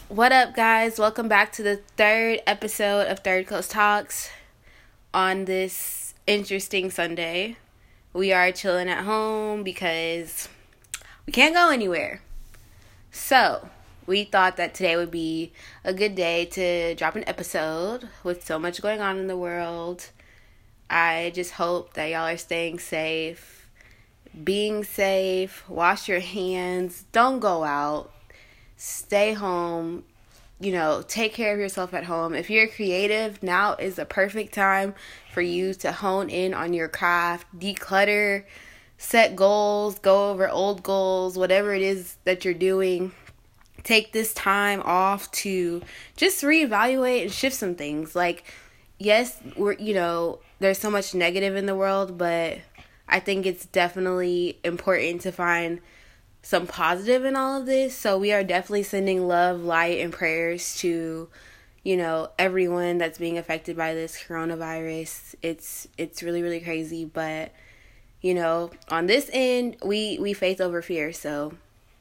What up, guys? Welcome back to the third episode of Third Coast Talks on this interesting Sunday. We are chilling at home because we can't go anywhere. So, we thought that today would be a good day to drop an episode with so much going on in the world. I just hope that y'all are staying safe, being safe, wash your hands, don't go out. Stay home, take care of yourself at home. If you're creative, now is the perfect time for you to hone in on your craft, declutter, set goals, go over old goals, whatever it is that you're doing. Take this time off to just reevaluate and shift some things. Like, yes, there's so much negative in the world, but I think it's definitely important to find some positive in all of this. So we are definitely sending love, light, and prayers to, everyone that's being affected by this coronavirus. It's really, really crazy. But, on this end, we faith over fear. So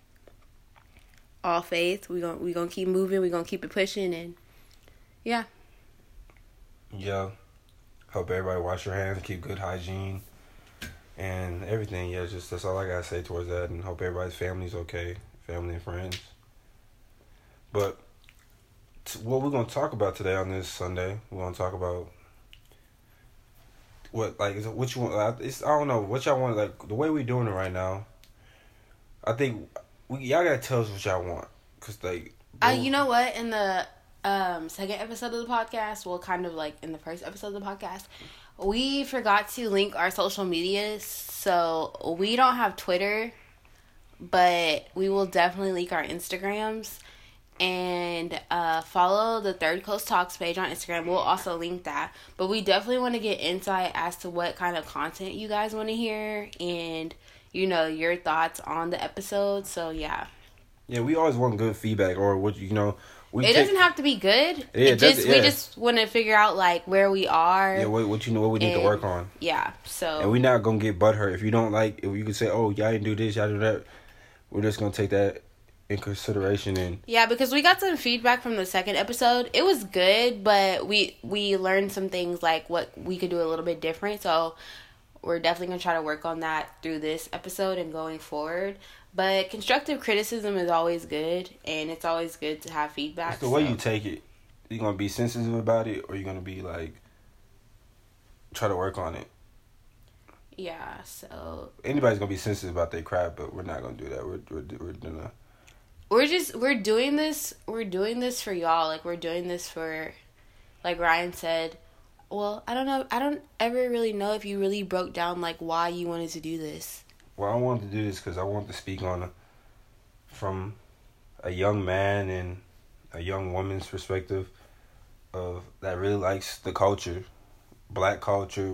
all faith. We gonna keep moving. We gonna keep it pushing. And yeah. Yeah. Hope everybody wash your hands, keep good hygiene. And everything, that's all I gotta say towards that. And hope everybody's family's okay, family and friends. But what we're gonna talk about today on this Sunday, we're gonna talk about what you want. I don't know what y'all want. Like the way we're doing it right now, I think y'all gotta tell us what y'all want, cause you know what? In the second episode of the podcast, well, kind of like in the first episode of the podcast, we forgot to link our social medias, so we don't have Twitter, but we will definitely link our Instagrams. And follow the Third Coast Talks page on Instagram. We'll also link that. But we definitely want to get insight as to what kind of content you guys want to hear and, your thoughts on the episode. So, yeah. Yeah, we always want good feedback or what, it doesn't have to be good. We just want to figure out where we are. Yeah, what we need to work on. Yeah, so. And we're not gonna get butthurt if you don't like. If you can say, "Oh, y'all didn't do this, y'all do that," we're just gonna take that in consideration. And yeah, because we got some feedback from the second episode. It was good, but we learned some things like what we could do a little bit different. So we're definitely gonna try to work on that through this episode and going forward. But constructive criticism is always good, and it's always good to have feedback. It's the way you take it. You're going to be sensitive about it, or you're going to be, try to work on it. Yeah, so... Anybody's going to be sensitive about their crap, but we're not going to do that. We're gonna... We're doing this for y'all. We're doing this for, like Ryan said, well, I don't know. I don't ever really know if you really broke down, why you wanted to do this. Well, I wanted to do this because I wanted to speak from a young man and a young woman's perspective of that really likes the culture, black culture,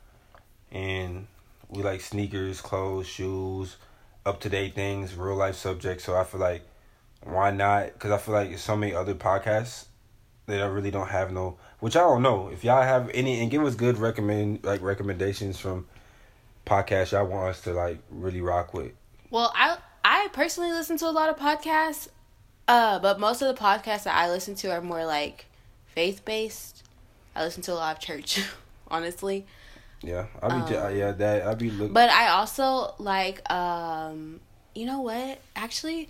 and we like sneakers, clothes, shoes, up-to-date things, real-life subjects. So I feel like, why not? Because I feel like there's so many other podcasts that I really don't have which I don't know. If y'all have any, and give us good recommendations from podcasts y'all want us to really rock with. Well, I personally listen to a lot of podcasts, but most of the podcasts that I listen to are more faith based. I listen to a lot of church, honestly. Yeah, I'd be looking. But I also you know what? Actually,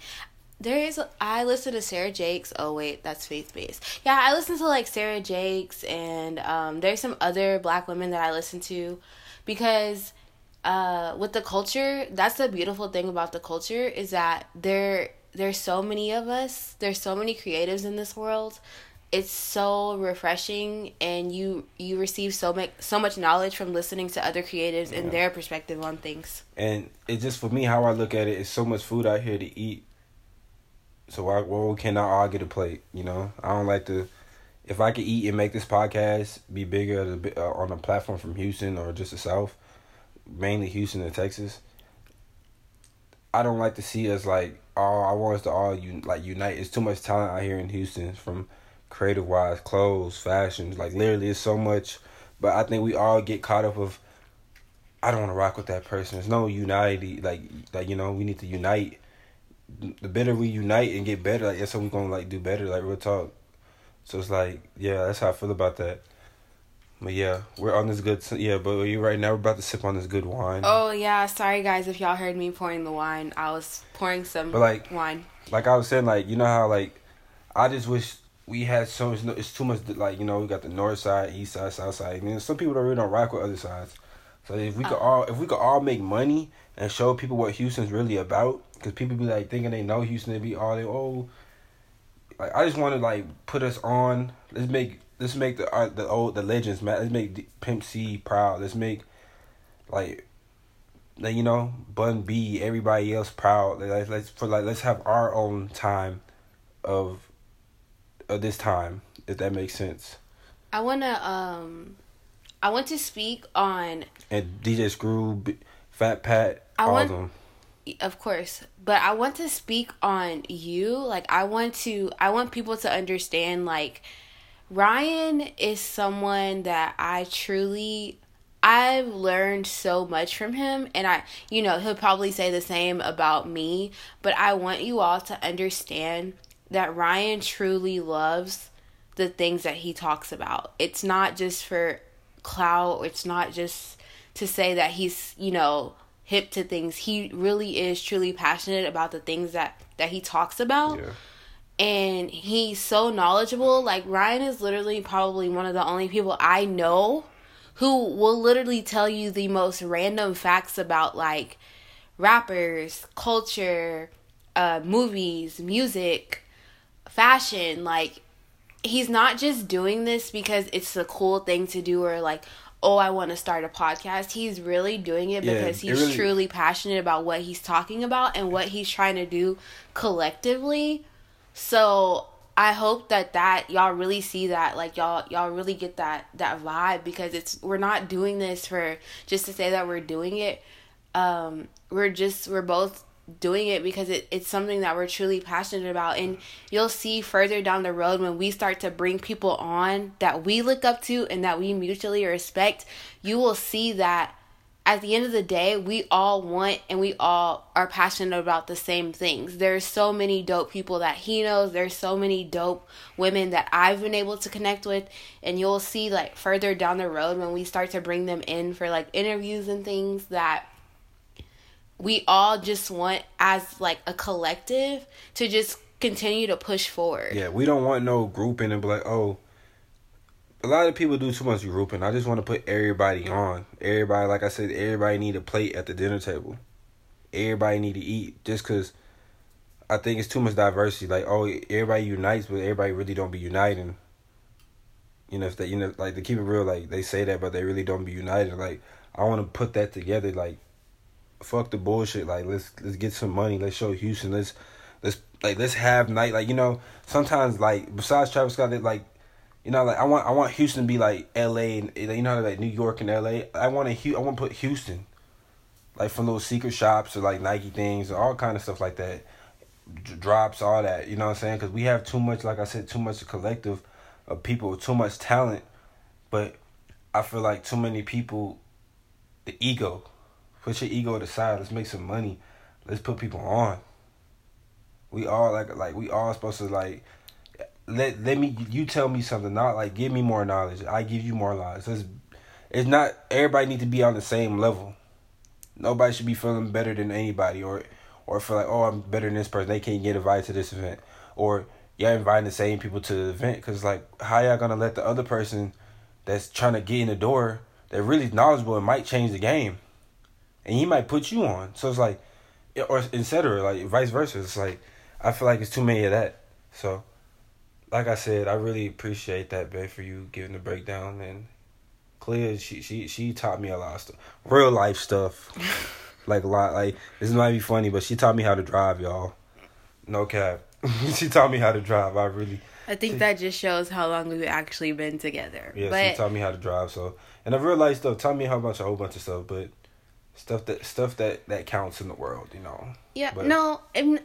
I listen to Sarah Jakes. Oh wait, that's faith based. Yeah, I listen to Sarah Jakes, and there's some other black women that I listen to because. With the culture, that's the beautiful thing about the culture is that there's so many of us, there's so many creatives in this world. It's so refreshing, and you receive so much knowledge from listening to other creatives and their perspective on things. And it's just, for me, how I look at it, is so much food out here to eat. So why can I all get a plate? I don't like to. If I could eat and make this podcast be bigger on a platform from Houston or just the South, mainly Houston and Texas, I don't like to see us I want us to all unite. It's too much talent out here in Houston, from creative wise, clothes, fashions, literally it's so much. But I think we all get caught up of, I don't want to rock with that person. There's no unity, we need to unite the better we unite and get better, like that's how we gonna like do better, like real talk. So it's like, yeah, that's how I feel about that. But yeah, we're on this good. But you right now we're about to sip on this good wine. Oh yeah, sorry guys if y'all heard me pouring the wine. I was pouring some wine. Like I was saying, like you know how like I just wish we had so much. It's too much. Like we got the north side, east side, south side. I mean, some people really don't rock with other sides. So if we could all make money and show people what Houston's really about, because people be like thinking they know Houston, they be all they like I just want to like put us on. Let's make the legends, man. Let's make Pimp C proud. Let's make like Bun B, everybody else proud. Let's have our own time of this time, if that makes sense. I want to speak on, and DJ Screw, Fat Pat, all of them. Of course, but I want to speak on you. Like I want people to understand, like, Ryan is someone that I've learned so much from him, and he'll probably say the same about me, but I want you all to understand that Ryan truly loves the things that he talks about. It's not just for clout. It's not just to say that he's, hip to things. He really is truly passionate about the things that he talks about. Yeah. And he's so knowledgeable. Like, Ryan is literally probably one of the only people I know who will literally tell you the most random facts about, like, rappers, culture, movies, music, fashion. Like, he's not just doing this because it's a cool thing to do, or like, oh, I want to start a podcast. He's really doing it because he's truly passionate about what he's talking about and what he's trying to do collectively. So I hope that y'all really see that, like, y'all really get that vibe, because we're not doing this for just to say that we're doing it. We're both doing it because it's something that we're truly passionate about. And you'll see further down the road, when we start to bring people on that we look up to and that we mutually respect, you will see that at the end of the day, we all want and we all are passionate about the same things. There's so many dope people that he knows. There's so many dope women that I've been able to connect with. And you'll see, like, further down the road, when we start to bring them in for, like, interviews and things, that we all just want, as like a collective, to just continue to push forward. Yeah, we don't want no grouping and be like, oh, a lot of people do too much grouping. I just want to put everybody on. Everybody, like I said, everybody need a plate at the dinner table. Everybody need to eat, just because I think it's too much diversity. Like, oh, everybody unites, but everybody really don't be uniting. If they, like, to keep it real, like, they say that, but they really don't be united. Like, I want to put that together, like, fuck the bullshit. Like, let's get some money. Let's show Houston. Let's have night. Like, sometimes, like, besides Travis Scott, like, I want Houston to be like L.A. and like New York and L.A. I want to put Houston, like, from those secret shops or like Nike things, all kind of stuff like that, drops, all that. You know what I'm saying? Because we have too much, like I said, too much collective of people with too much talent, but I feel like too many people, the ego. Put your ego to the side. Let's make some money. Let's put people on. We all like we all supposed to, like, you tell me something, not like give me more knowledge. I give you more knowledge. It's not everybody need to be on the same level. Nobody should be feeling better than anybody, or feel like, oh, I'm better than this person. They can't get invited to this event, or y'all inviting the same people to the event. Because, like, how y'all gonna let the other person that's trying to get in the door, that really knowledgeable and might change the game, and he might put you on. So it's like, or et cetera, like vice versa. It's like, I feel like it's too many of that. So, like I said, I really appreciate that, babe, for you giving the breakdown. And Clea, she taught me a lot of stuff, real life stuff, like a lot. Like, this might be funny, but she taught me how to drive, y'all. No cap. She taught me how to drive. I think that just shows how long we've actually been together. Yeah, she taught me how to drive. So, and the real life stuff taught me a whole bunch of stuff, but stuff that counts in the world, Yeah, but, no, and,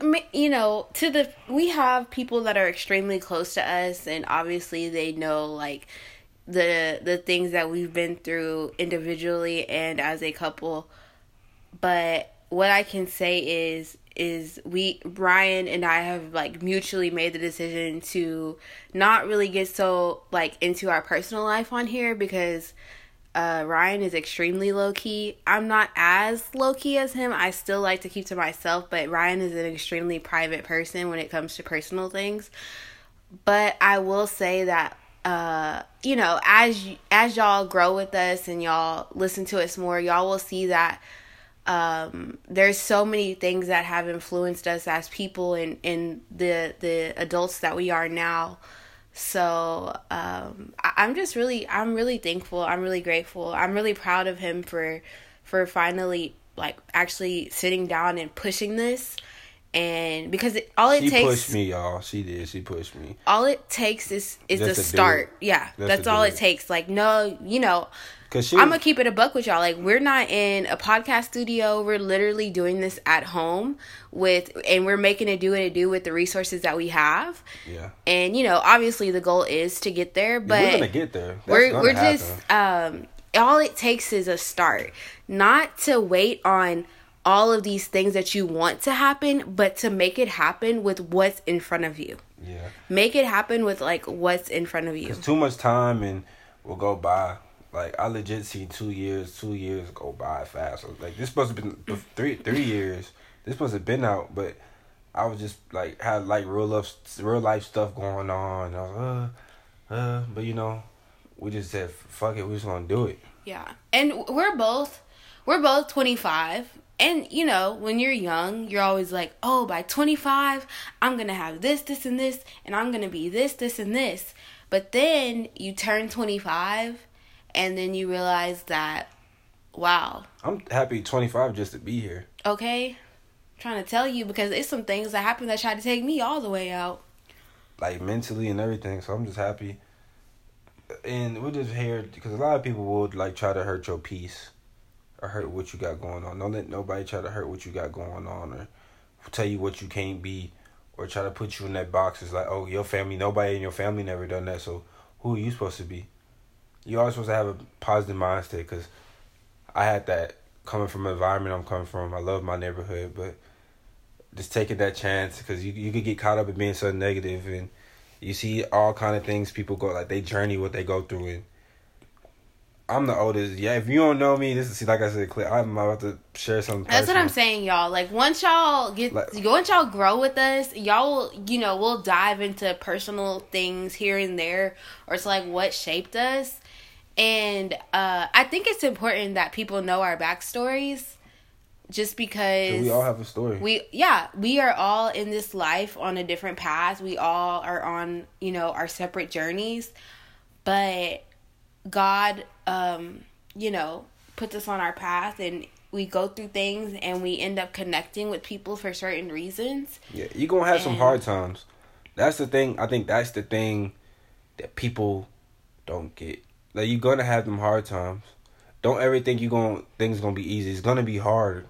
we have people that are extremely close to us, and obviously they know, like, the things that we've been through individually and as a couple. But what I can say is, is Ryan and I have like mutually made the decision to not really get so like into our personal life on here, because Ryan is extremely low key. I'm not as low key as him. I still like to keep to myself, but Ryan is an extremely private person when it comes to personal things. But I will say that you know, as y'all grow with us and y'all listen to us more, y'all will see that there's so many things that have influenced us as people and the adults that we are now. So I'm really thankful. I'm really grateful. I'm really proud of him for finally like actually sitting down and pushing this. And because She pushed me, y'all. She did. She pushed me. All it takes is Just the to do start. it. Yeah, Just that's to all do it it. takes. Like, no, you know, Cause I'm gonna keep it a buck with y'all. Like, we're not in a podcast studio. We're literally doing this at home and we're making it do what it do with the resources that we have. Yeah. And you know, obviously the goal is to get there, but we're gonna get there. That's we're gonna just happen. all it takes is a start. Not to wait on all of these things that you want to happen, but to make it happen with what's in front of you. Yeah. Make it happen with like what's in front of you. Cause too much time and will go by. Like, I legit see 2 years go by fast. So, like, this supposed to have been 3 years. This supposed to have been out, but I was just like had like real life stuff going on. And I was but you know, we just said fuck it, we just gonna do it. Yeah, and we're both 25. And, you know, when you're young, you're always like, oh, by 25, I'm going to have this, and this, and I'm going to be this, and this. But then you turn 25, and then you realize that, wow. I'm happy 25 just to be here. Okay? I'm trying to tell you, because it's some things that happen that try to take me all the way out. Like, mentally and everything, so I'm just happy. And we're just here, because a lot of people would, like, try to hurt your peace. Or hurt what you got going on. Don't let nobody try to hurt what you got going on, or tell you what you can't be, or try to put you in that box. It's like, oh, your family, nobody in your family never done that, so who are you supposed to be? You always supposed to have a positive mindset, because I had that coming from the environment I'm coming from. I love my neighborhood, but just taking that chance, because you could get caught up in being so negative, and you see all kind of things people go, like, they journey what they go through, and I'm the oldest. Yeah, if you don't know me, this is, like I said, I'm about to share something personal. That's what I'm saying, y'all. Like, once y'all grow with us, y'all will, you know, we'll dive into personal things here and there, or it's like what shaped us. And I think it's important that people know our backstories, just because we all have a story. We are all in this life on a different path. We all are on, you know, our separate journeys, but God, you know, puts us on our path, and we go through things, and we end up connecting with people for certain reasons. Yeah, you're going to have some hard times. That's the thing. I think that's the thing that people don't get. Like, you're going to have them hard times. Don't ever think things going to be easy. It's going to be hard.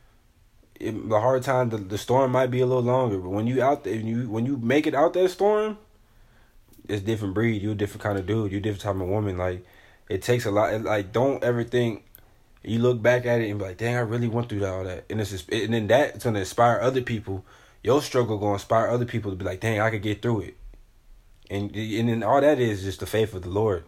The hard time, the storm might be a little longer, but when you out there, when you make it out that storm, it's a different breed. You're a different kind of dude. You're a different type of woman. Like, it takes a lot. Like, don't ever think you look back at it and be like, dang, I really went through all that. And and then that's gonna inspire other people. Your struggle gonna inspire other people to be like, dang, I could get through it. And then all that is just the faith of the Lord.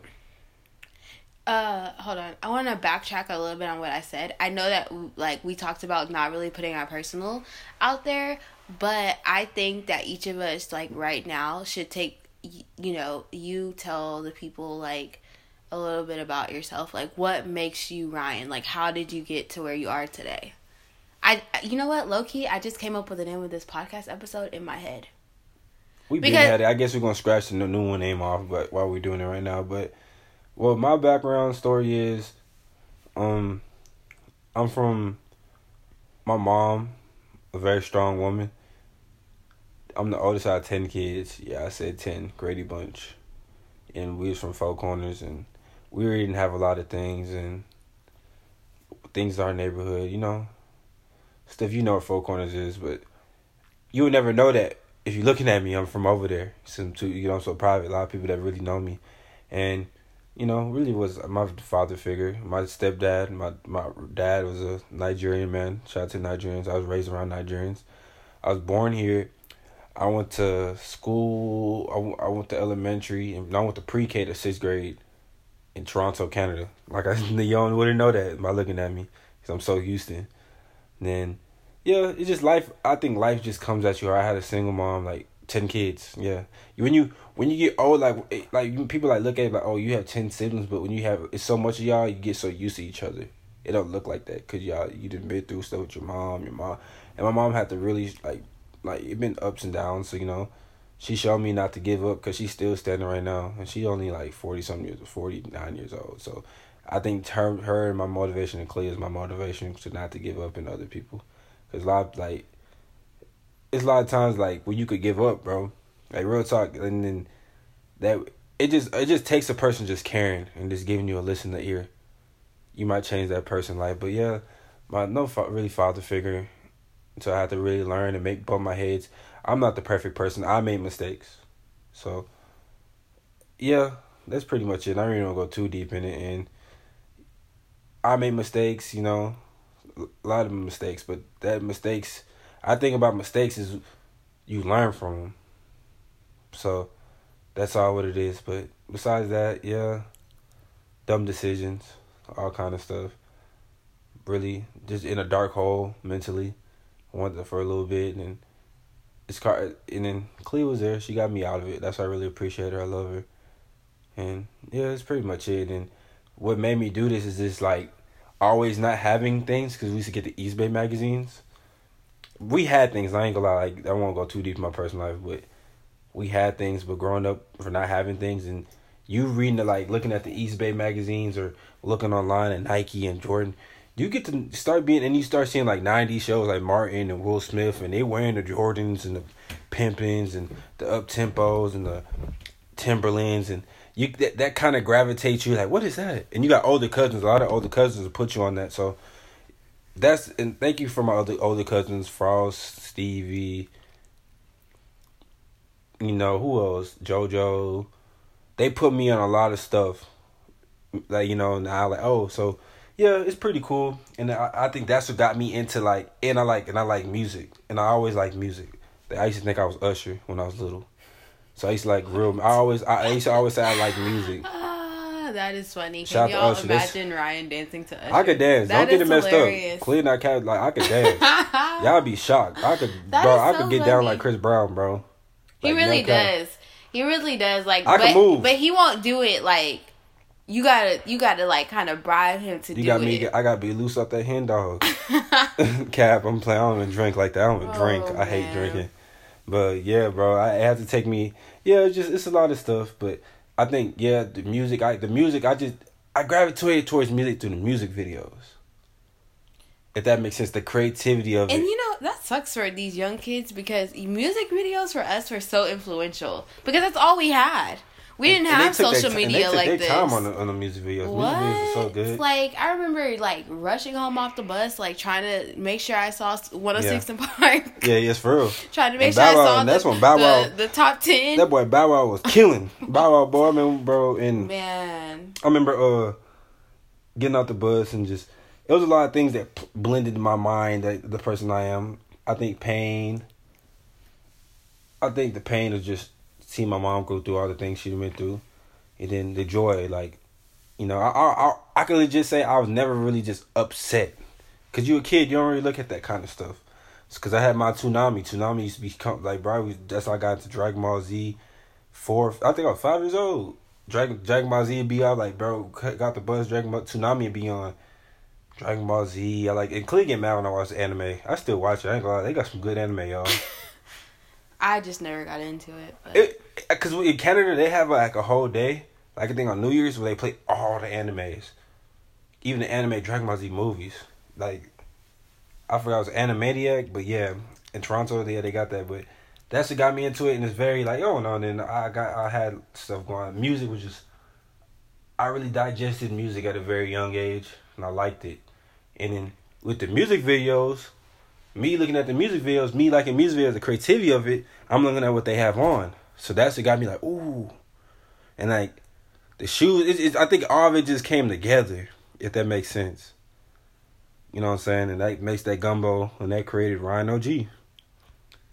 Hold on. I want to backtrack a little bit on what I said. I know that, like, we talked about not really putting our personal out there, but I think that each of us, like, right now should take, you know, you tell the people, like, a little bit about yourself. Like, what makes you Ryan? Like, how did you get to where you are today? You know what, low-key, I just came up with the name of this podcast episode in my head. We've been at it. I guess we're going to scratch the new one name off, but while we're doing it right now. But, well, my background story is, I'm from my mom, a very strong woman. I'm the oldest out of 10 kids. Yeah, I said 10. Grady Bunch. And we was from Four Corners, and we really didn't have a lot of things, and things in our neighborhood, you know. Stuff, you know what Four Corners is, but you would never know that if you're looking at me. I'm from over there. You know, I'm so private. A lot of people that really know me. And, you know, really was my father figure. My stepdad, my dad was a Nigerian man. Shout out to Nigerians. I was raised around Nigerians. I was born here. I went to school. I went to elementary, and I went to pre-K to 6th grade in Toronto, Canada. Like, y'all wouldn't know that by looking at me, because I'm so Houston. And then, yeah, it's just life. I think life just comes at you. I had a single mom, like 10 kids. Yeah, when you get old, like people like look at it like, oh, you have 10 siblings, but when you have it's so much of y'all, you get so used to each other. It don't look like that because you done been through stuff with your mom, and my mom had to really like it been ups and downs. So she showed me not to give up because she's still standing right now, and she only like 49 years old. So I think her and my motivation, and Clay is my motivation to not to give up in other people, because it's a lot of times like when you could give up, bro. Like real talk, and then that it just takes a person just caring and just giving you a listen to ear. You might change that person's life, but yeah, really father figure. So I had to really learn and bump my heads. I'm not the perfect person. I made mistakes, so yeah, that's pretty much it. I don't even want to go too deep in it, and I made mistakes. A lot of mistakes, but I think about mistakes is you learn from them. So that's all what it is. But besides that, yeah, dumb decisions, all kind of stuff. Really, just in a dark hole mentally. I went there for a little bit, and and then Clea was there. She got me out of it. That's why I really appreciate her. I love her. And yeah, that's pretty much it. And what made me do this is just like always not having things, because we used to get the East Bay magazines. We had things. I ain't gonna lie. Like, I won't go too deep in my personal life, but we had things. But growing up for not having things, and you reading looking at the East Bay magazines or looking online at Nike and Jordan, you get to start and you start seeing like 90s shows like Martin and Will Smith, and they wearing the Jordans and the Pimpins and the up tempos and the Timberlands, and you that kind of gravitates you like, what is that? And you got older cousins. A lot of older cousins will put you on that. So and thank you for my older cousins, Frost, Stevie, who else? JoJo. They put me on a lot of stuff. Now so yeah, it's pretty cool. And I think that's what got me into and I like music. And I always like music. I used to think I was Usher when I was little. So I used to I used to always say I like music. That is funny. Shout Can y'all Usher. imagine Ryan dancing to Usher? I could dance. That Don't get it messed hilarious. up. Clear not cat. I could dance. Y'all be shocked. I could get down like Chris Brown, bro. He really does. He really does. I can move, but he won't do it like. You gotta like kind of bribe him to do it. I gotta be loose up that hen dog. Cap, I'm playing. I don't even drink like that. I don't even drink. I hate drinking. But yeah, bro, it had to take me. Yeah, it's a lot of stuff. But I think the music. I gravitated towards music through the music videos. If that makes sense, the creativity of it. And that sucks for these young kids, because music videos for us were so influential, because that's all we had. We didn't have social media like this. They took their time on the music videos. What? Music videos are so good. Like, I remember rushing home off the bus, trying to make sure I saw 106 in Park. Yeah, yes, for real. Trying to make sure I saw the top 10. That boy Bow Wow was killing. Bow Wow, boy, I remember, bro, and man, I remember getting out the bus and just, it was a lot of things that blended in my mind, that the person I am. I think the pain is just see my mom go through all the things she went through, and then the joy, I can legit say I was never really just upset, because you a kid, you don't really look at that kind of stuff. It's because I had my Toonami used to be bro, that's how I got into Dragon Ball Z. I think I was 5 years old. Dragon Ball Z would be out, bro, got the bus, Toonami would be on. Dragon Ball Z, and Clee get mad when I watch anime. I still watch it, I ain't gonna lie, they got some good anime, y'all. I just never got into it. Because in Canada, they have a whole day, I think on New Year's, where they play all the animes. Even the anime Dragon Ball Z movies. I forgot it was Animaniac, but yeah, in Toronto, they got that. But that's what got me into it, and it's very then I had stuff going on. Music was just, I really digested music at a very young age, and I liked it. And then with the music videos, me looking at the music videos, me liking music videos, the creativity of it, I'm looking at what they have on. So that's what got me ooh. And the shoes, I think all of it just came together, if that makes sense. You know what I'm saying? And that makes that gumbo, and that created Ryan OG.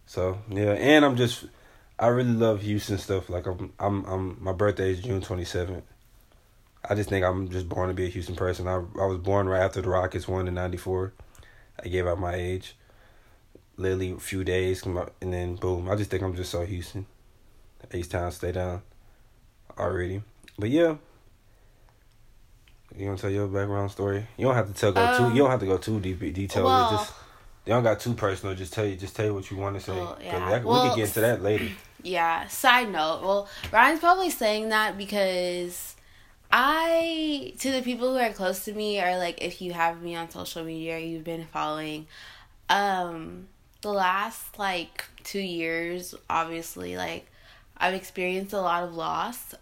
So yeah, and I really love Houston stuff. Like I'm my birthday is June 27th. I just think I'm just born to be a Houston person. I was born right after the Rockets won in '94. I gave out my age. Literally a few days, and then boom. I just think I'm just so Houston. H-Town, stay down already. But yeah. You want to tell your background story? You don't have to you don't have to go too deep detail. Well, Just you don't got too personal. Just tell you what you want to say. Well, yeah. We can get into that later. Yeah. Side note. Well, Ryan's probably saying that because to the people who are close to me, or like if you have me on social media or you've been following, the last like 2 years, obviously, like I've experienced a lot of loss.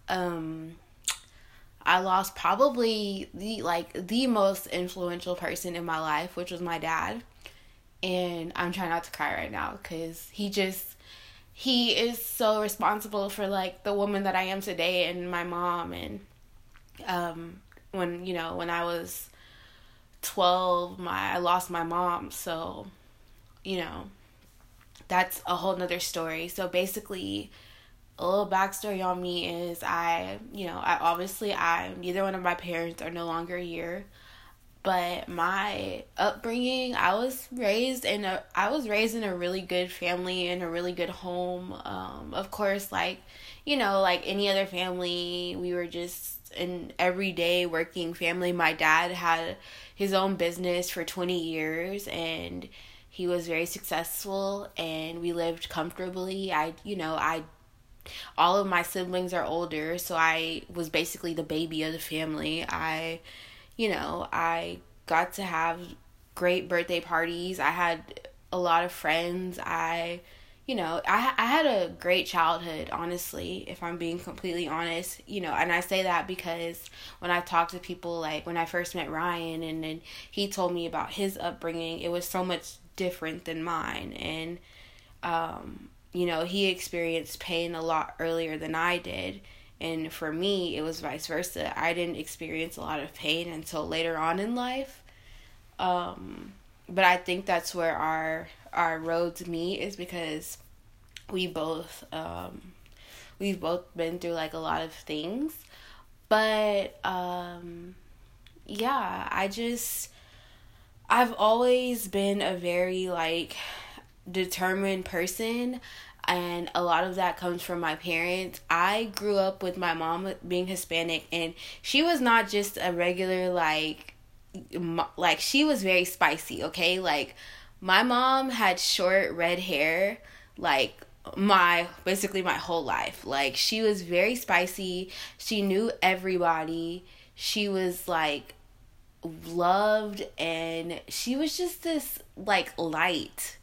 I lost probably the most influential person in my life, which was my dad. And I'm trying not to cry right now because he is so responsible for like the woman that I am today and my mom. And when I was 12, I lost my mom. So, that's a whole nother story. So basically, a little backstory on me is neither one of my parents are no longer here, but my upbringing, I was raised in a really good family, in a really good home. Of course, like any other family, we were just an everyday working family. My dad had his own business for 20 years and he was very successful and we lived comfortably. All of my siblings are older, so I was basically the baby of the family. I got to have great birthday parties. I had a lot of friends. I had a great childhood, honestly, if I'm being completely honest. And I say that because when I talk to people, like when I first met Ryan and then he told me about his upbringing, it was so much different than mine. And, he experienced pain a lot earlier than I did. And for me, it was vice versa. I didn't experience a lot of pain until later on in life. But I think that's where our roads meet, is because we've both been through like a lot of things. But I've always been a very like determined person, and a lot of that comes from my parents. I grew up with my mom being Hispanic, and she was not just a regular like she was very spicy, okay? Like my mom had short red hair like basically my whole life. Like she was very spicy. She knew everybody. She was like loved, and she was just this like light.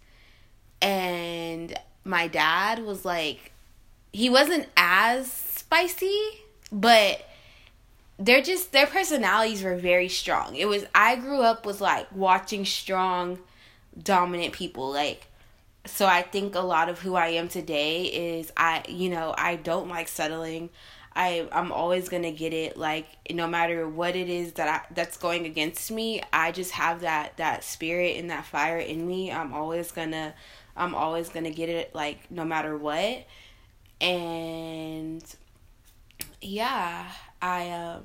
And my dad was like, he wasn't as spicy, but their personalities were very strong. I grew up with like watching strong, dominant people. Like, so I think a lot of who I am today is I don't like settling. I'm always gonna get it. Like no matter what it is that's going against me, I just have that spirit and that fire in me. I'm always gonna get it, like no matter what. And yeah, I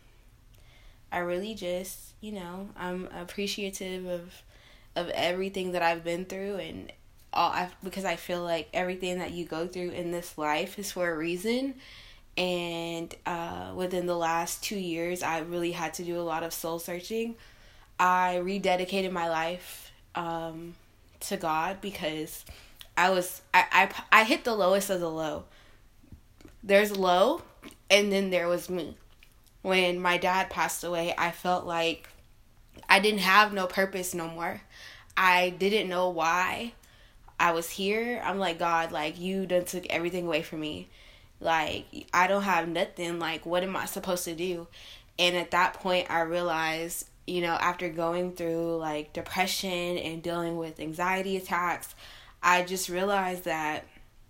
really just I'm appreciative of everything that I've been through, and because I feel like everything that you go through in this life is for a reason. And within the last 2 years, I really had to do a lot of soul searching. I rededicated my life to God because I hit the lowest of the low. There's low, and then there was me. When my dad passed away, I felt like I didn't have no purpose no more. I didn't know why I was here. I'm like, God, like you done took everything away from me. Like I don't have nothing. Like what am I supposed to do? And at that point I realized, after going through like depression and dealing with anxiety attacks, I just realized that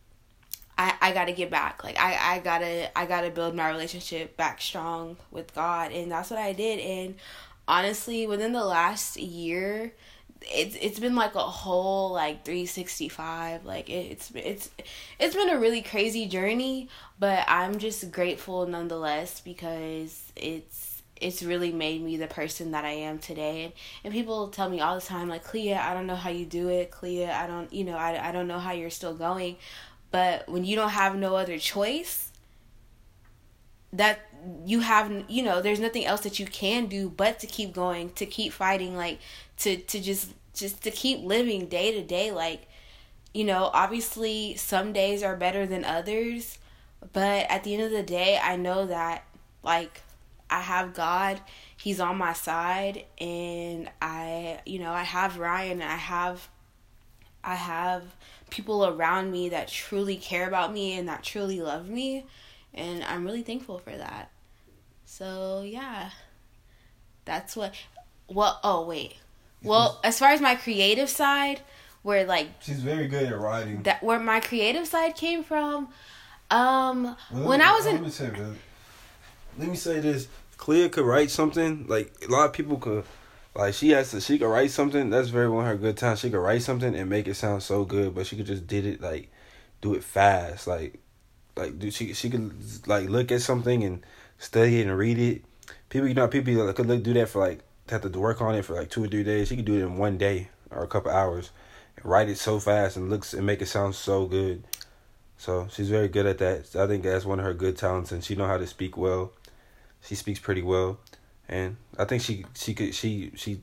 I gotta get back. Like I gotta build my relationship back strong with God, and that's what I did. And honestly, within the last year, it's been like a whole like 365. Like it's been a really crazy journey, but I'm just grateful nonetheless because it's really made me the person that I am today. And people tell me all the time, like, Clea, I don't know how you do it. Clea, I don't, I don't know how you're still going. But when you don't have no other choice, that you have, there's nothing else that you can do but to keep going, to keep fighting, like, to just to keep living day to day. Like, obviously some days are better than others, but at the end of the day, I know that, like, I have God, He's on my side, and I have Ryan, and I have people around me that truly care about me and that truly love me, and I'm really thankful for that. So, yeah. That's what... Well, oh, wait. Well, as far as my creative side, where, like... She's very good at writing. Where my creative side came from, when I was in... Let me say this. Clea could write something. Like, a lot of people could... Like, she could write something. That's very one of her good times. She could write something and make it sound so good, but she could just do it fast. She could, like, look at something and study it and read it. People could do that for, like, have to work on it for, like, 2 or 3 days. She could do it in 1 day or a couple hours and write it so fast and make it sound so good. So, she's very good at that. I think that's one of her good talents, and she know how to speak well. She speaks pretty well. And I think she's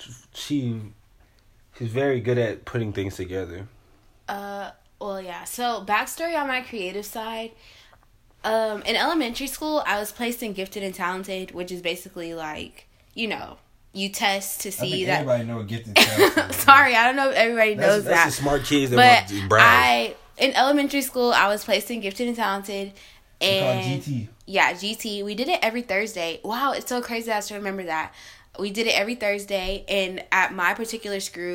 very good at putting things together. Well, yeah. So, backstory on my creative side. In elementary school, I was placed in gifted and talented, which is basically like, you test to see that. Everybody knows gifted and talented. Sorry, I don't know if everybody knows that. That's the smart kids that want to brag. In elementary school, I was placed in gifted and talented. And GT. Yeah, GT. We did it every Thursday. Wow, it's so crazy that I still remember that. We did it every Thursday, and at my particular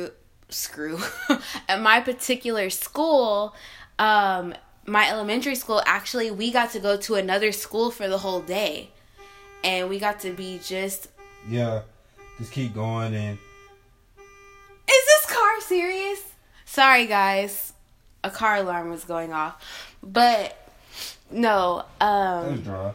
at my particular school, my elementary school, actually, we got to go to another school for the whole day, and we got to be just keep going. And is this car serious? Sorry, guys, a car alarm was going off, but. No, that was dry.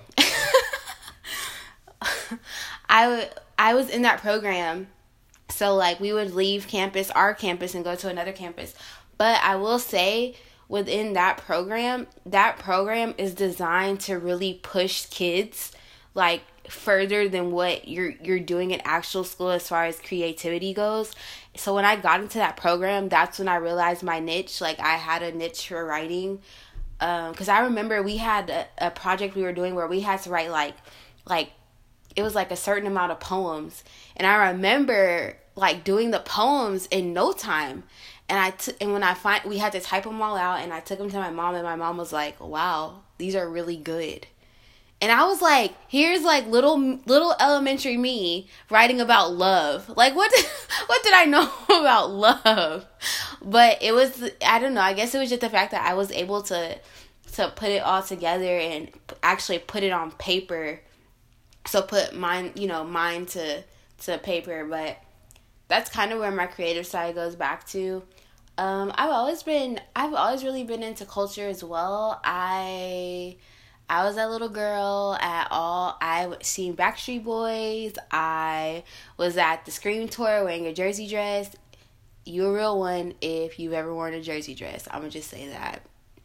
I was in that program, so like we would leave our campus, and go to another campus. But I will say, within that program is designed to really push kids like further than what you're doing in actual school as far as creativity goes. So when I got into that program, that's when I realized my niche. Like, I had a niche for writing. Because I remember we had a project we were doing where we had to write like it was like a certain amount of poems, and I remember like doing the poems in no time, and we had to type them all out, and I took them to my mom, and my mom was like, "Wow, these are really good." And I was like, here's like little elementary me writing about love. Like, what did I know about love? But it was, I don't know, I guess it was just the fact that I was able to put it all together and actually put it on paper. So put mine to paper. But that's kind of where my creative side goes back to. I've always really been into culture as well. I was that little girl I seen Backstreet Boys. I was at the Scream tour wearing a jersey dress. You a real one if you've ever worn a jersey dress. I'm going to just say that.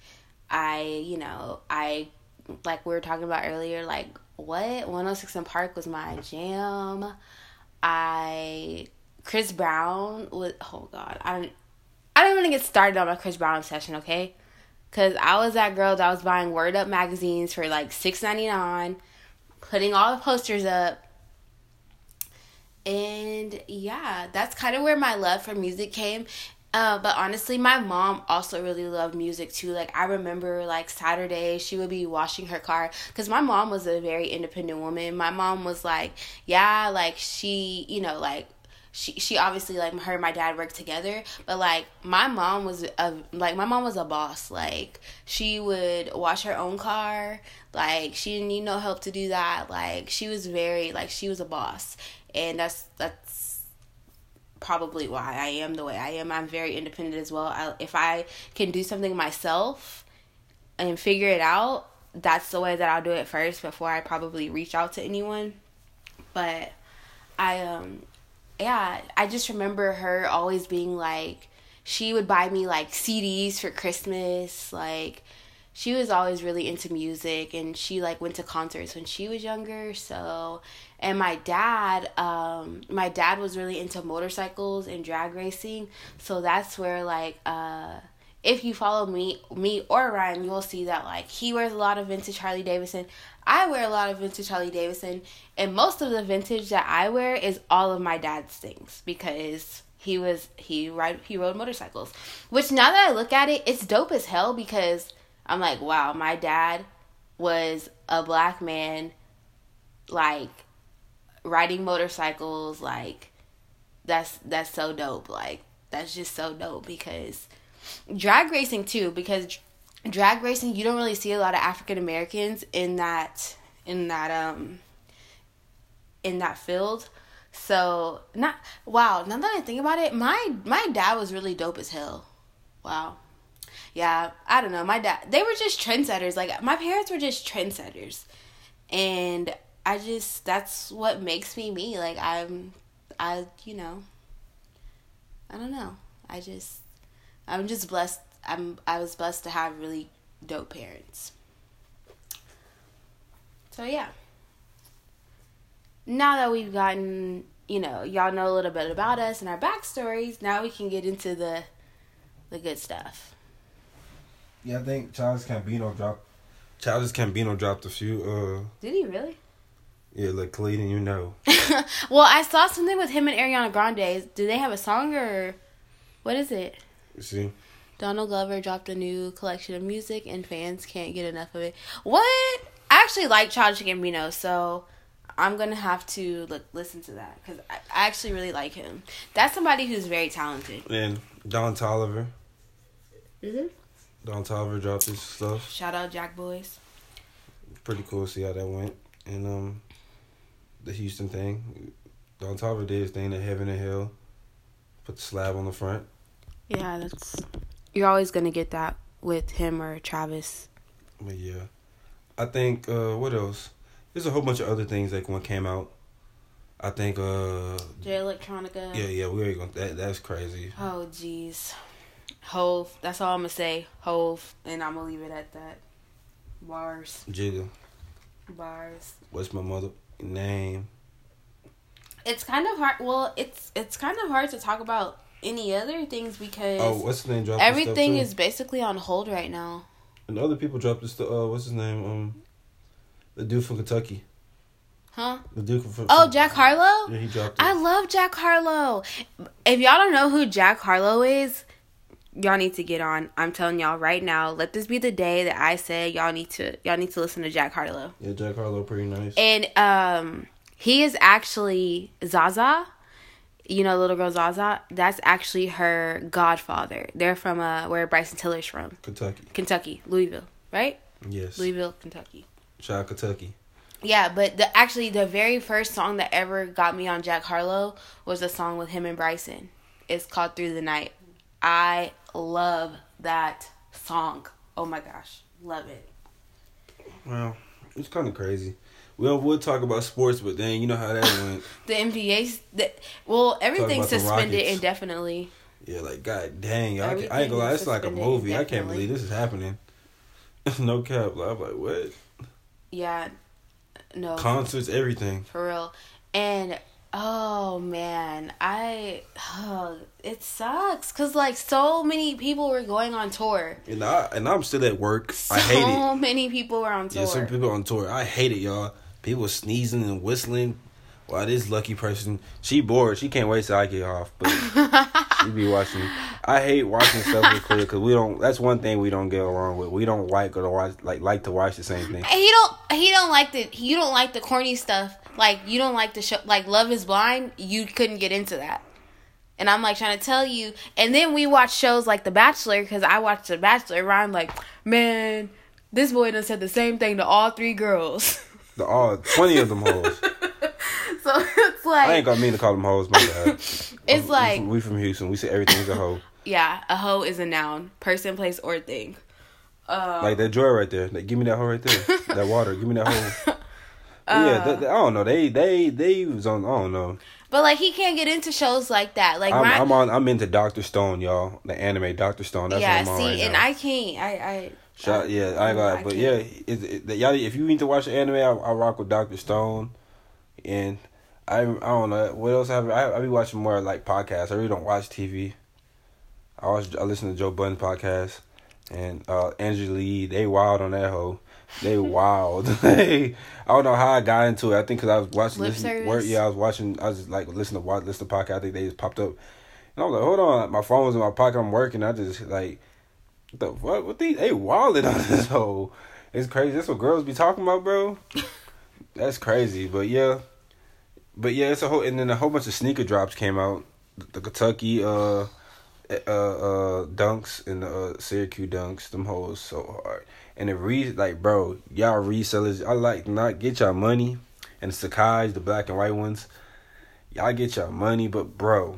I like we were talking about earlier, like, what? 106 and Park was my jam. Chris Brown was, oh God. I don't even want to get started on my Chris Brown obsession, okay? Because I was that girl that was buying Word Up magazines for like $6.99, putting all the posters up. And yeah, that's kind of where my love for music came. But honestly, my mom also really loved music too. Like, I remember like Saturday, she would be washing her car. Because my mom was a very independent woman. My mom was like, yeah, like she, she obviously, like, her and my dad worked together, but like my mom was a boss. Like, she would wash her own car. Like, she didn't need no help to do that. Like, she was very, like, she was a boss. And that's probably why I am the way I am. I'm very independent as well. If I can do something myself and figure it out, that's the way that I'll do it first before I probably reach out to anyone. But I just remember her always being like, she would buy me like CDs for Christmas. Like, she was always really into music, and she like went to concerts when she was younger. So, and my dad was really into motorcycles and drag racing. So that's where like, if you follow me or Ryan, you'll see that like he wears a lot of vintage Harley Davidson. I wear a lot of vintage Harley Davidson, and most of the vintage that I wear is all of my dad's things because he rode motorcycles. Which now that I look at it, it's dope as hell because I'm like, wow, my dad was a black man, like riding motorcycles. Like that's so dope. Like that's just so dope because drag racing too, because drag racing, you don't really see a lot of African Americans in that field. So now that I think about it, my dad was really dope as hell. Wow. Yeah, I don't know. My dad, they were just trendsetters. Like, my parents were just trendsetters. And that's what makes me me. Like, I don't know. I'm just blessed. I was blessed to have really dope parents. So, yeah. Now that we've gotten, y'all know a little bit about us and our backstories, now we can get into the good stuff. Yeah, I think Childish Gambino dropped a few. Did he really? Yeah, like Khalid, Well, I saw something with him and Ariana Grande. Do they have a song or what is it? You see? Donald Glover dropped a new collection of music and fans can't get enough of it. What? I actually like Childish Gambino, so I'm going to have to listen to that because I actually really like him. That's somebody who's very talented. And Don Toliver. Mm-hmm. Don Toliver dropped his stuff. Shout out Jack Boys. Pretty cool to see how that went. And the Houston thing. Don Toliver did his thing, the Heaven and Hell. Put the slab on the front. Yeah, you're always going to get that with him or Travis. But yeah. I think, what else? There's a whole bunch of other things like when it came out. I think Jay Electronica. Yeah, we already gonna that's crazy. Oh jeez. Hove. That's all I'm gonna say. Hove, and I'm gonna leave it at that. Bars. Jigga. Bars. What's my mother name? It's kind of hard. Well, it's kind of hard to talk about any other things because what's his name? Dropped everything is basically on hold right now. And other people dropped this. What's his name? The dude from Kentucky. Huh? The dude from Jack Harlow? Yeah, he dropped it. I love Jack Harlow. If y'all don't know who Jack Harlow is, y'all need to get on. I'm telling y'all right now. Let this be the day that I say y'all need to listen to Jack Harlow. Yeah, Jack Harlow, pretty nice. And he is actually Zaza. Little girl Zaza. That's actually her godfather. They're from where Bryson Tiller's from. Kentucky, Louisville, right? Yes. Louisville, Kentucky. Shout out Kentucky. Yeah, but the very first song that ever got me on Jack Harlow was a song with him and Bryson. It's called Through the Night. I love that song. Oh my gosh. Love it. Well, it's kind of crazy. We'll talk about sports, but then you know how that went. The NBA, everything's suspended indefinitely. Yeah, like, god dang. I ain't gonna lie, it's like a movie. I can't believe this is happening. No cap. I'm like, what? Yeah. No. Concerts, everything. For real. And, oh, man. It sucks. Because, so many people were going on tour. And I'm still at work. I hate it. So many people were on tour. Yeah, some people on tour. I hate it, y'all. People sneezing and whistling. Wow, this lucky person. She bored. She can't wait till I get off. But she be watching. I hate watching stuff with Cleo because we don't. That's one thing we don't get along with. We don't like to watch the same thing. He don't like you don't like the corny stuff. Like, you don't like the show. Like, Love is Blind. You couldn't get into that. And I'm trying to tell you. And then we watch shows like The Bachelor because I watched The Bachelor. And I'm like, man, this boy done said the same thing to all 3 girls. 20 of them hoes. So it's like, I ain't gonna mean to call them hoes, my bad. It's like, we from Houston. We say everything's a hoe. Yeah, a hoe is a noun. Person, place, or thing. Like that joy right there. Give me that hoe right there. That water. Give me that hoe. I don't know. They was on. I don't know. But like, he can't get into shows like that. Like, I'm into Dr. Stone, y'all. The anime Dr. Stone. That's what I'm on right and now. I can't. I ain't gonna. But yeah, y'all. If you need to watch the anime, I rock with Dr. Stone, and I don't know what else I be watching more like podcasts. I really don't watch TV. I listen to Joe Budden podcast, and Angela Lee. They wild on that hoe. They wild. I don't know how I got into it. I think because I was watching I was watching. I was just like listen to podcast. I think they just popped up, and I was like, hold on. My phone was in my pocket. I'm working. I just like, what the fuck? What they wilded on this hoe? It's crazy. That's what girls be talking about, bro. That's crazy. But yeah, it's a whole. And then a whole bunch of sneaker drops came out. The Kentucky dunks and the Syracuse dunks. Them hoes so hard. And bro, y'all resellers, I like not get y'all money. And the Sakai's, the black and white ones, y'all get y'all money, but bro,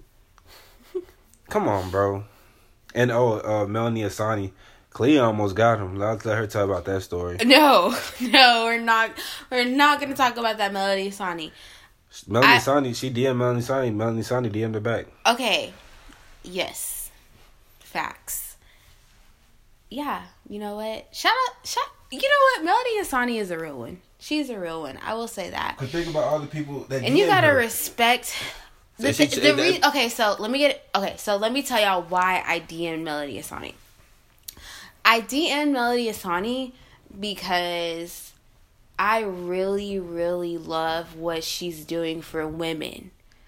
come on, bro. And Melanie Asani, Clea almost got him. Let's let her tell about that story. No, we're not gonna talk about that Melanie Asani. Melanie Asani, she DM'd Melanie Asani. Melanie Asani DM'd her back. Okay, yes, facts. Yeah, you know what? You know what? Melody Asani is a real one. She's a real one. I will say that. Cause think about all the people that. And you gotta respect. Okay, so let me tell y'all why I DM'd Melody Asani. I DM'd Melody Asani because I really, really love what she's doing for women.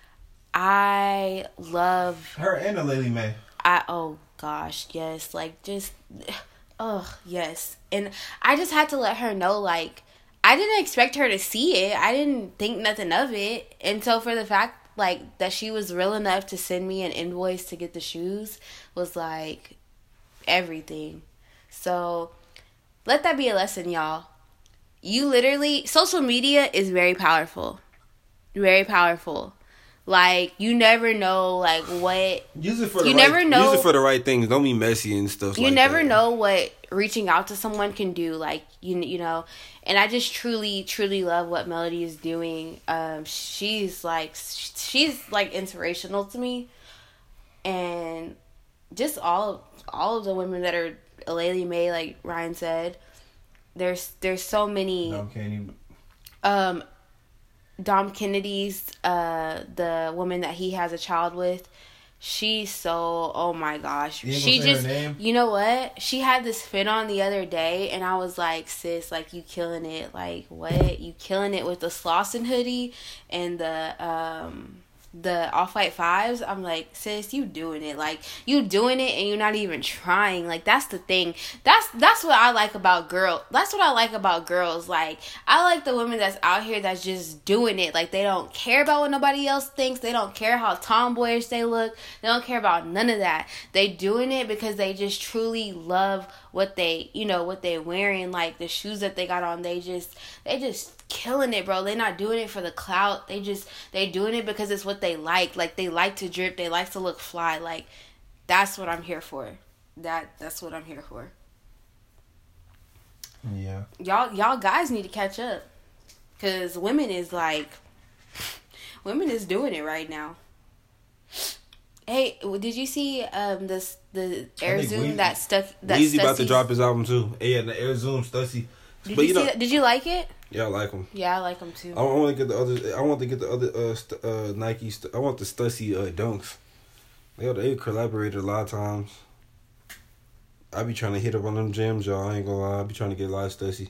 I love her and the Lily Mae. Oh gosh, yes, like just, yes. And I just had to let her know, like, I didn't expect her to see it. I didn't think nothing of it. And so for the fact, like, that she was real enough to send me an invoice to get the shoes was, like, everything. So let that be a lesson, y'all. Social media is very powerful. Very powerful. Like, you never know, like, what... Use it for the right things. Don't be messy and stuff like that. You never know what reaching out to someone can do. Like, you know... And I just truly, truly love what Melody is doing. She's inspirational to me. And just all of the women that are Lily Mae, like Ryan said. There's so many... Dom Kennedy's, the woman that he has a child with, she's so, oh my gosh. She just, you know what? She had this fit on the other day, and I was like, sis, like, you killing it. Like, what? You killing it with the Slauson hoodie and the Off-White 5s. I'm like, sis, you doing it. Like, you doing it and you're not even trying. Like, that's the thing. That's what I like about girls. That's what I like about girls. Like, I like the women that's out here that's just doing it. Like, they don't care about what nobody else thinks. They don't care how tomboyish they look. They don't care about none of that. They doing it because they just truly love what they wearing. Like, the shoes that they got on, they just killing it, bro. They're not doing it for the clout. They doing it because it's what they like. Like, they like to drip. They like to look fly. Like, that's what I'm here for. That's what I'm here for. Yeah. Y'all guys need to catch up. Cause women is doing it right now. Hey, did you see the Air Zoom that stuck? That Weezy about to drop his album too. Yeah, the Air Zoom Stussy. Did you like it? Yeah, I like them. Yeah, I like them too. I want to get the other. I want to get the other Nike. I want the Stussy dunks. They collaborated a lot of times. I be trying to hit up on them gyms, y'all. I ain't gonna lie. I be trying to get a lot of Stussy.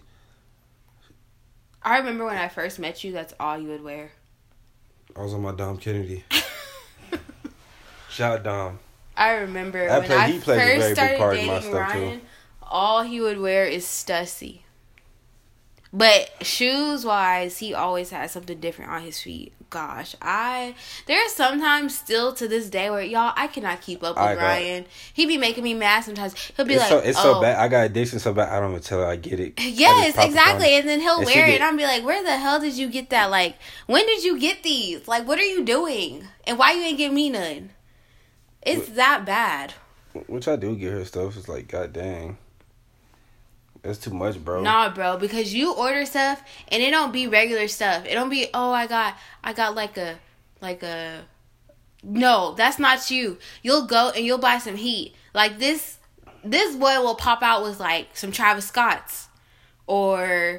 I remember when I first met you. That's all you would wear. I was on my Dom Kennedy. Shout out Dom. I remember when I first started dating Ryan. All he would wear is Stussy. But shoes wise, he always had something different on his feet. gosh, there are sometimes still to this day where y'all I cannot keep up with Ryan. He be making me mad sometimes. He'll be it's so bad. I got addiction so bad. I don't even tell her I get it. Yes, exactly. And then he'll wear it, and I'll be like, "Where the hell did you get that? Like, when did you get these? Like, what are you doing? And why you ain't give me none? It's that bad." Which I do get her stuff. It's like, god dang. That's too much, bro. Nah, bro, because you order stuff and it don't be regular stuff. It don't be, oh, I got like a. No, that's not you. You'll go and you'll buy some heat. Like this boy will pop out with like some Travis Scotts or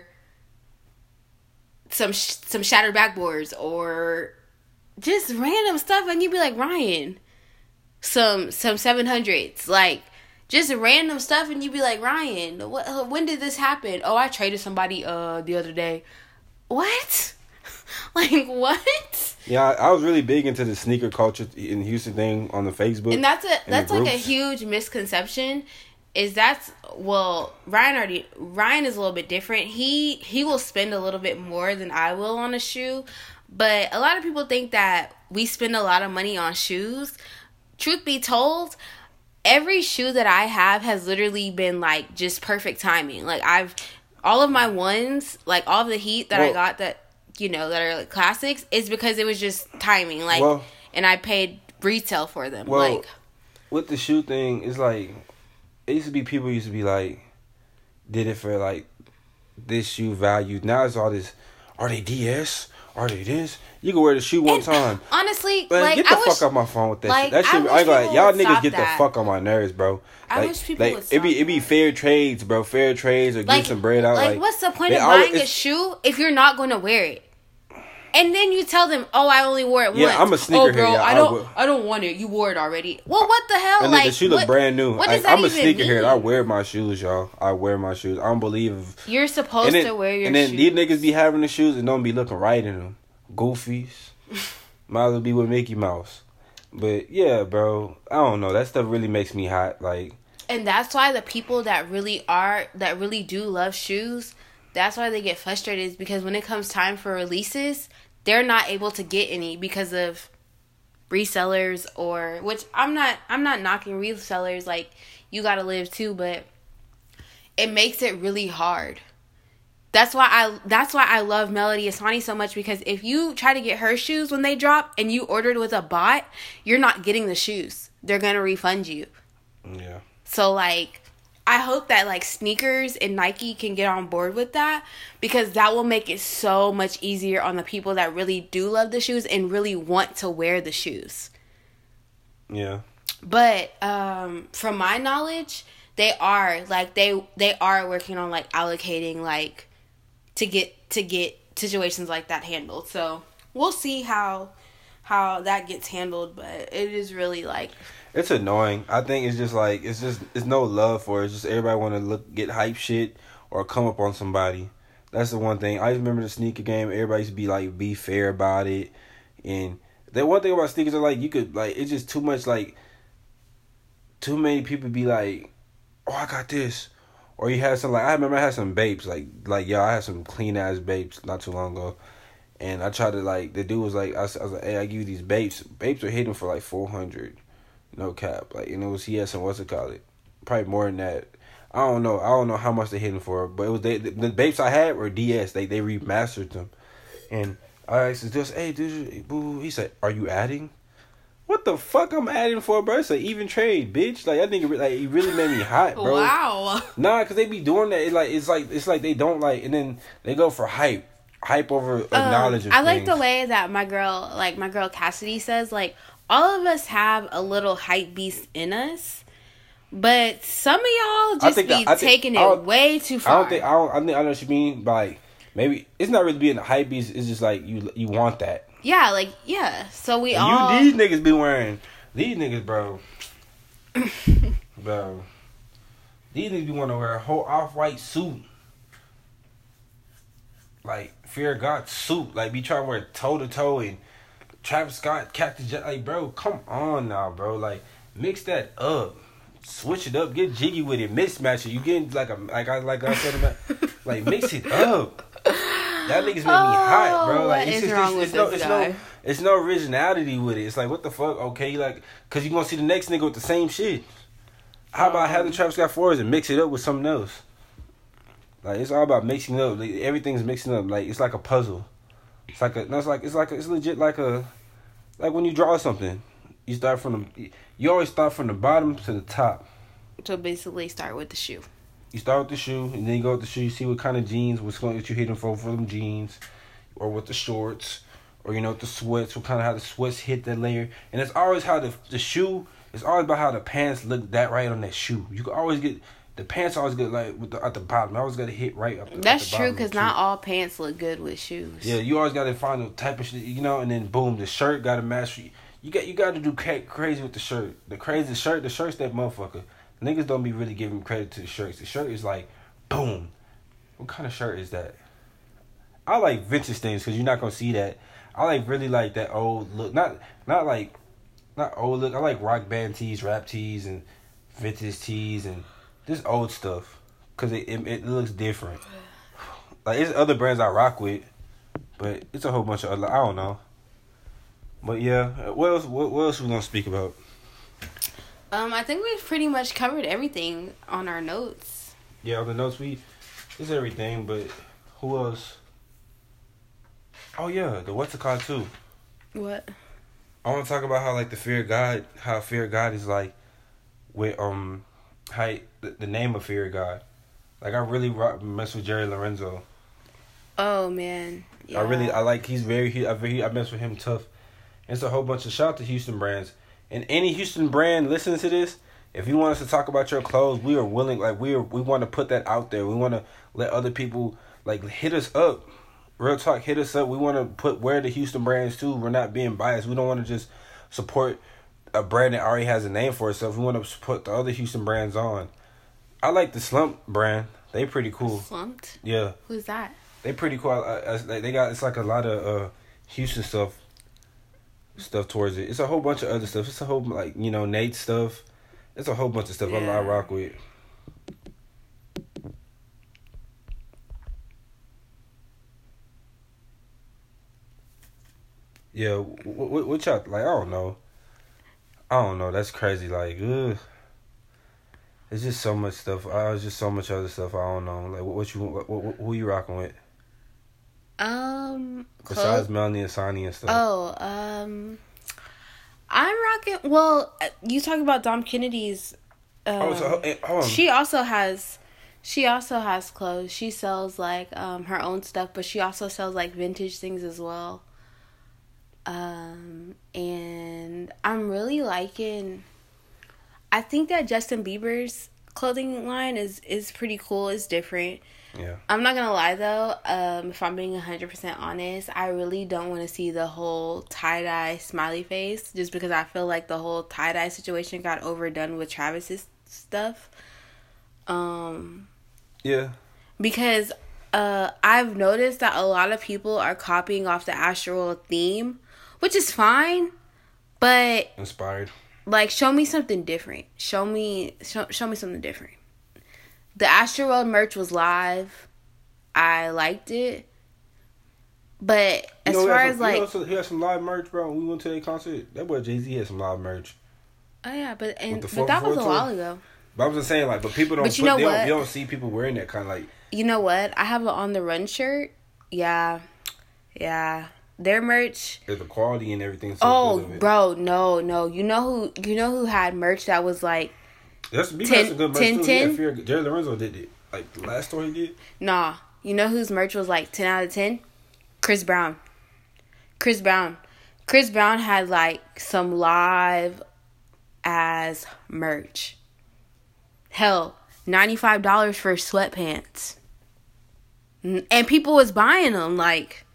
some shattered backboards or just random stuff, and you be like, Ryan, some 700s, like. Just random stuff, and you be like, Ryan, when did this happen? Oh, I traded somebody the other day. What? Like, what? Yeah, I was really big into the sneaker culture in Houston thing on the Facebook. And that's like a huge misconception. Ryan is a little bit different. He will spend a little bit more than I will on a shoe. But a lot of people think that we spend a lot of money on shoes. Truth be told, every shoe that I have has literally been, like, just perfect timing. Like, all of my ones, like, all of the heat that I got that, you know, that are, like, classics is because it was just timing. Like, and I paid retail for them. Well, like, with the shoe thing, it's like, people used to be like, did it for, like, this shoe value. Now it's all this, are they DS? Are they this? You can wear the shoe one time. Honestly, man, like, get the fuck off my phone with that shit. That shit, I like, y'all niggas get the fuck on my nerves, bro. I wish people would stop it be fair trades, bro. Fair trades or get some bread out. Like, what's the point of buying a shoe if you're not going to wear it? And then you tell them, "Oh, I only wore it once." Yeah, I'm a sneakerhead. Oh, bro, I don't want it. You wore it already. Well, what the hell? And like, the shoe look brand new. What does that I'm a sneakerhead. mean? I wear my shoes, y'all. I wear my shoes. I don't believe you're supposed to wear your shoes. And then these niggas be having the shoes and don't be looking right in them. Goofies. Might as well be with Mickey Mouse. But yeah, bro, I don't know. That stuff really makes me hot. Like, and that's why the people that really do love shoes, that's why they get frustrated, is because when it comes time for releases, they're not able to get any because of resellers, or which I'm not knocking resellers, like, you gotta live too, but it makes it really hard. That's why I love Melody Ehsani so much, because if you try to get her shoes when they drop and you ordered with a bot, you're not getting the shoes. They're gonna refund you. Yeah. So, like, I hope that, like, sneakers and Nike can get on board with that, because that will make it so much easier on the people that really do love the shoes and really want to wear the shoes. Yeah. But from my knowledge, they are working on, like, allocating, like, to get situations like that handled. So we'll see how that gets handled, but it is really, like, it's annoying. I think it's just like, it's no love for it. It's just everybody want to get hype shit or come up on somebody. That's the one thing. I just remember the sneaker game. Everybody used to be like, be fair about it. And the one thing about sneakers are, like, you could, like, it's just too much, like, too many people be like, oh, I got this. Or you had some, like, I remember I had some Bapes, like, y'all, I had some clean ass Bapes not too long ago. And I tried to, like, the dude was like, I was like, hey, I give you these Bapes. Bapes were hitting for like 400. No cap. Like, and he had some, what's it called? Probably more than that. I don't know how much they hitting for, but it was the Bapes I had were DS. They remastered them. And I asked just, hey, dude, boo. He said, are you adding? What the fuck I'm adding for, bro? It's an even trade, bitch. Like, I think it really made me hot, bro. Wow. Nah, because they be doing that. It's like they don't, like, and then they go for hype over acknowledging. I like the way that my girl Cassidy says, like, all of us have a little hype beast in us, but some of y'all just taking it way too far. I know what you mean. Like, maybe it's not really being a hype beast. It's just like you want that. Yeah, like, yeah. So these niggas be wearing, these niggas, bro. Bro. These niggas be want to wear a whole off-white suit. Like, Fear of God suit. Like, be trying to wear toe-to-toe and Travis Scott, Cactus Jack. Like, bro, come on now, bro. Like, mix that up. Switch it up. Get jiggy with it. Mismatch it. You getting, like I said, like, mix it up. Y'all niggas make me hot, bro. Like, what is wrong with this guy? It's no originality with it. It's like, what the fuck? Okay, like, cause you gonna see the next nigga with the same shit. How about have the Travis Scott Flores and mix it up with something else? Like, it's all about mixing up. Like, everything's mixing up. Like, it's like a puzzle. It's legit like when you draw something. You always start from the bottom to the top. So basically, start with the shoe. You start with the shoe, and then you go with the shoe. You see what kind of jeans, what you're hitting for them jeans, or with the shorts, or with the sweats, what kind of how the sweats hit that layer. And it's always how the shoe. It's always about how the pants look that right on that shoe. You can always get the pants always get like at the bottom. I always got to hit right up. That's true, because not all pants look good with shoes. Yeah, you always got to find the type of shit, and then boom, the shirt got to match. You got to do crazy with the shirt. The shirt's that motherfucker. Niggas don't be really giving credit to the shirts. The shirt is like, boom. What kind of shirt is that? I like vintage things because you're not gonna see that. I really like that old look. Not old look. I like rock band tees, rap tees, and vintage tees, and this old stuff because it looks different. Like, it's other brands I rock with, but it's a whole bunch of other. I don't know. But yeah, what else we gonna speak about? I think we've pretty much covered everything on our notes. Yeah, on the notes it's everything, but who else? Oh yeah, the what's it called too? What? I want to talk about how the fear of God is like with how the name of fear of God. Like, I really mess with Jerry Lorenzo. Oh man, yeah. I like I mess with him tough. It's a whole bunch of shout out to Houston brands. And any Houston brand listening to this, if you want us to talk about your clothes, we are willing. Like, we want to put that out there. We want to let other people hit us up. Real talk, hit us up. We want to wear the Houston brands too. We're not being biased. We don't want to just support a brand that already has a name for itself. We want to support the other Houston brands on. I like the Slump brand. They pretty cool. Slumped? Yeah. Who's that? They pretty cool. They got, it's like a lot of Houston stuff towards it. It's a whole bunch of other stuff. It's a whole Nate stuff. It's a whole bunch of stuff I rock with. Yeah, what y'all like? I don't know. That's crazy. Like, ugh. It's just so much stuff. It's just so much other stuff. I don't know. Like, who you rocking with? Besides Melanie and Sonny and stuff. I'm rocking. Well, you talk about Dom Kennedy's. She also has clothes. She sells her own stuff, but she also sells vintage things as well. And I'm really liking. I think that Justin Bieber's clothing line is pretty cool. It's different. Yeah. I'm not gonna lie though, if I'm being 100% honest, I really don't want to see the whole tie-dye smiley face, just because I feel like the whole tie-dye situation got overdone with Travis's stuff. Yeah. Because I've noticed that a lot of people are copying off the Astroworld theme, which is fine, but inspired. Show me something different. Show me something different. The Astroworld merch was live. I liked it. But as far as he had some live merch, bro. When we went to their concert, that boy Jay-Z had some live merch. Oh yeah, but that was a while ago. But I was just saying, but people don't. But you don't see people wearing that kind of You know what? I have an On the Run shirt. Yeah. Their merch. The quality and everything. Bro, no. You know who had merch that was like. That's some good merch too. Yeah, Jerry Lorenzo did it. The last store he did. Nah, you know whose merch was 10 out of 10? Chris Brown. Chris Brown had some live ass merch. Hell, $95 for sweatpants, and people was buying them like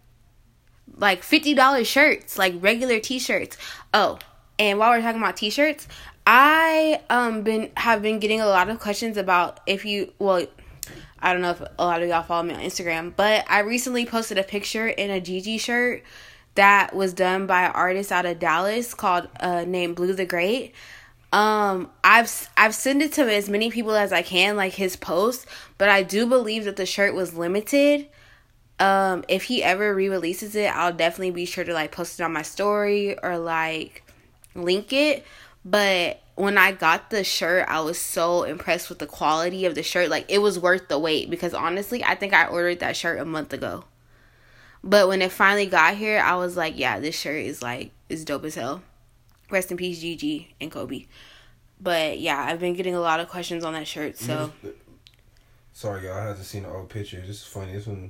$50 shirts, regular t-shirts. Oh, and while we're talking about t-shirts, I have been getting a lot of questions about I don't know if a lot of y'all follow me on Instagram, but I recently posted a picture in a Gigi shirt that was done by an artist out of Dallas called named Blue the Great. I've sent it to as many people as I can, his post, but I do believe that the shirt was limited. If he ever re-releases it, I'll definitely be sure to like post it on my story or like link it. But when I got the shirt, I was so impressed with the quality of the shirt. Like, it was worth the wait, because honestly, I think I ordered that shirt a month ago. But when it finally got here, I was like, yeah, this shirt is dope as hell. Rest in peace, Gigi and Kobe. But yeah, I've been getting a lot of questions on that shirt, so. Sorry, y'all, I haven't seen the old picture. This is funny. This one.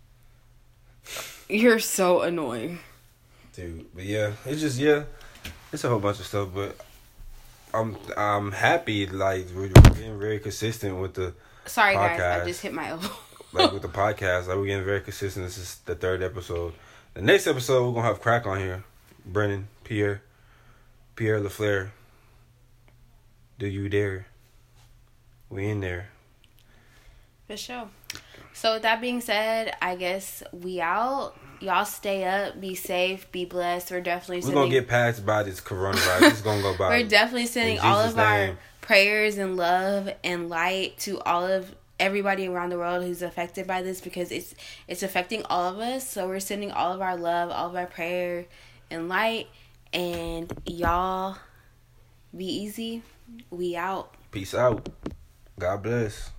You're so annoying. Dude, but yeah, it's just, it's a whole bunch of stuff, but I'm happy, like, we're getting very consistent with the Sorry, podcast. guys, I just hit my elbow. Like, with the podcast, like, we're getting very consistent. This is the 3rd episode. The next episode, we're going to have Crack on here. Brennan, Pierre LaFleur. Do you dare? We in there. For sure. So with that being said, I guess we out. Y'all stay up, be safe, be blessed. We're definitely going to get past by this coronavirus. It's going to go by. We're definitely sending all of our prayers and love and light to everybody around the world who's affected by this, because it's affecting all of us. So we're sending all of our love, all of our prayer and light. And y'all be easy. We out. Peace out. God bless.